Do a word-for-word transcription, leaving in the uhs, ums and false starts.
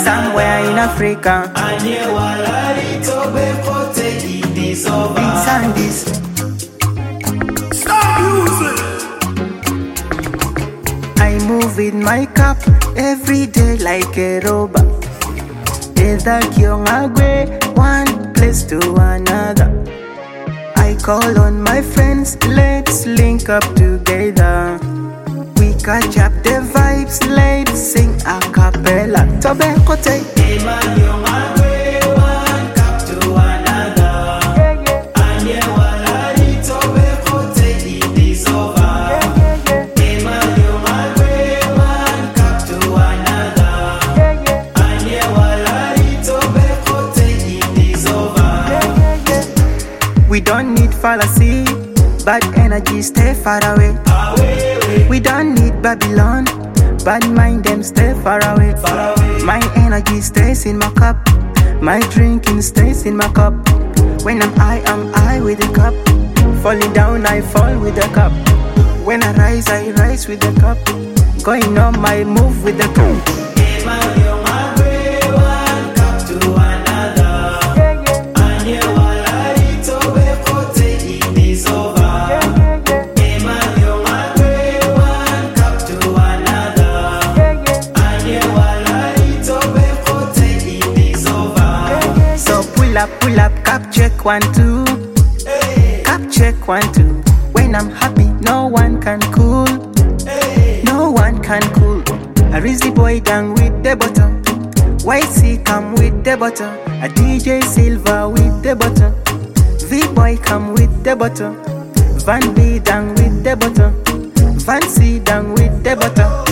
somewhere in Africa. Beats and this. Stop music. I move with my cup every day like a robot. One place to another. I call on my friends, let's link up together. We catch up the vibes, let's sing a cappella. Tobacco take one cup to another. And yeah, walari tobacco take this over. One cup to another. And yeah, walari tobacco take this over. We don't need fallacy, bad energy stay far away. We don't need Babylon, bad mind them stay far away. My energy stays in my cup, my drinking stays in my cup. When I'm high, I'm high with the cup. Falling down, I fall with the cup. When I rise, I rise with the cup. Going on my move with the cup. Pull up, pull up, cap check one, two. Hey. Cap check one, two. When I'm happy, no one can cool. Hey. No one can cool. A Rizzy boy down with the bottom. Y C come with the bottom. A D J Silva with the bottom. V-boy come with the bottom. Van B down with the bottom. Van C down with the bottom.